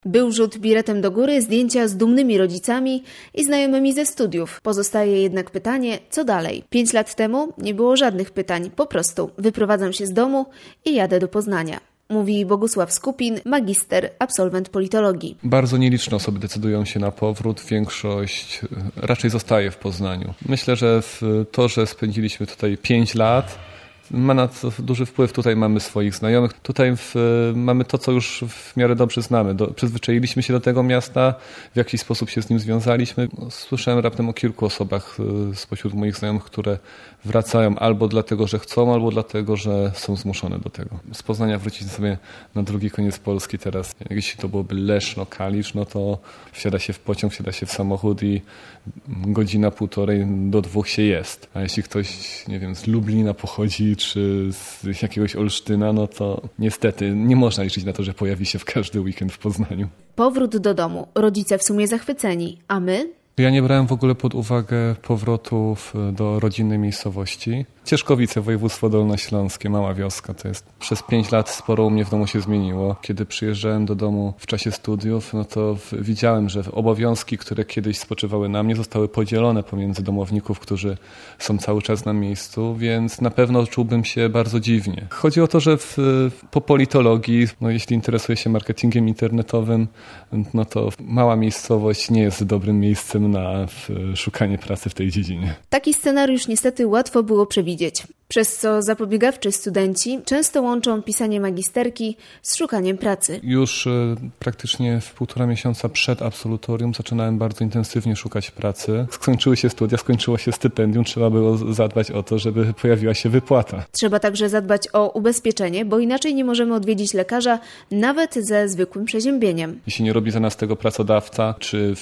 Był rzut biletem do góry, zdjęcia z dumnymi rodzicami i znajomymi ze studiów. Pozostaje jednak pytanie, co dalej? 5 lat temu nie było żadnych pytań, po prostu wyprowadzam się z domu i jadę do Poznania. Mówi Bogusław Skupin, magister, absolwent politologii. Bardzo nieliczne osoby decydują się na powrót, większość raczej zostaje w Poznaniu. Myślę, że to, że spędziliśmy tutaj 5 lat, ma na to duży wpływ. Tutaj mamy swoich znajomych, tutaj mamy to, co już w miarę dobrze znamy. Przyzwyczailiśmy się do tego miasta, w jakiś sposób się z nim związaliśmy. Słyszałem raptem o kilku osobach spośród moich znajomych, które wracają albo dlatego, że chcą, albo dlatego, że są zmuszone do tego. Z Poznania wrócić sobie na drugi koniec Polski teraz. Jeśli to byłoby Leszno, Kalisz, no to wsiada się w pociąg, wsiada się w samochód i godzina, 1,5 do 2 się jest. A jeśli ktoś, nie wiem, z Lublina pochodzi, czy z jakiegoś Olsztyna, no to niestety nie można liczyć na to, że pojawi się w każdy weekend w Poznaniu. Powrót do domu. Rodzice w sumie zachwyceni, a my? Ja nie brałem w ogóle pod uwagę powrotów do rodzinnej miejscowości. Cieszkowice, województwo dolnośląskie, mała wioska to jest. Przez 5 lat sporo u mnie w domu się zmieniło. Kiedy przyjeżdżałem do domu w czasie studiów, no to widziałem, że obowiązki, które kiedyś spoczywały na mnie, zostały podzielone pomiędzy domowników, którzy są cały czas na miejscu, więc na pewno czułbym się bardzo dziwnie. Chodzi o to, że po politologii, no jeśli interesuje się marketingiem internetowym, no to mała miejscowość nie jest dobrym miejscem na szukanie pracy w tej dziedzinie. Taki scenariusz niestety łatwo było przewidzieć, przez co zapobiegawczy studenci często łączą pisanie magisterki z szukaniem pracy. Już praktycznie w 1,5 miesiąca przed absolutorium zaczynałem bardzo intensywnie szukać pracy. Skończyły się studia, skończyło się stypendium, trzeba było zadbać o to, żeby pojawiła się wypłata. Trzeba także zadbać o ubezpieczenie, bo inaczej nie możemy odwiedzić lekarza nawet ze zwykłym przeziębieniem. Jeśli nie robi za nas tego pracodawca, czy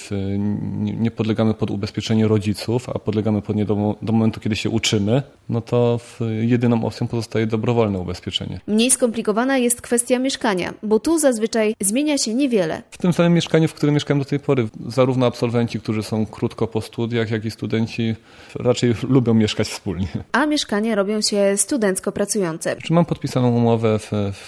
nie podlegamy pod ubezpieczenie rodziców, a podlegamy pod nie do momentu, kiedy się uczymy, no to jedyną opcją pozostaje dobrowolne ubezpieczenie. Mniej skomplikowana jest kwestia mieszkania, bo tu zazwyczaj zmienia się niewiele. W tym samym mieszkaniu, w którym mieszkałem do tej pory, zarówno absolwenci, którzy są krótko po studiach, jak i studenci raczej lubią mieszkać wspólnie. A mieszkania robią się studencko pracujące. Mam podpisaną umowę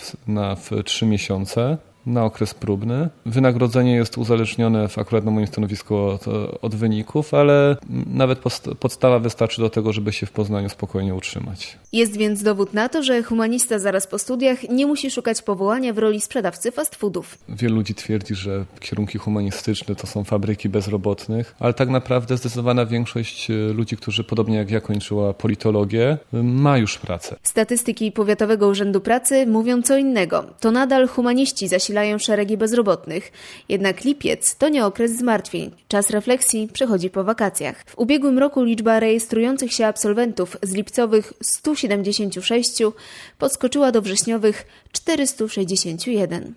na 3 miesiące. Na okres próbny. Wynagrodzenie jest uzależnione akurat na moim stanowisku od wyników, ale nawet podstawa wystarczy do tego, żeby się w Poznaniu spokojnie utrzymać. Jest więc dowód na to, że humanista zaraz po studiach nie musi szukać powołania w roli sprzedawcy fast foodów. Wielu ludzi twierdzi, że kierunki humanistyczne to są fabryki bezrobotnych, ale tak naprawdę zdecydowana większość ludzi, którzy podobnie jak ja kończyła politologię, ma już pracę. Statystyki Powiatowego Urzędu Pracy mówią co innego. To nadal humaniści zasilają szeregi bezrobotnych. Jednak lipiec to nie okres zmartwień. Czas refleksji przychodzi po wakacjach. W ubiegłym roku liczba rejestrujących się absolwentów z lipcowych 176 podskoczyła do wrześniowych 461.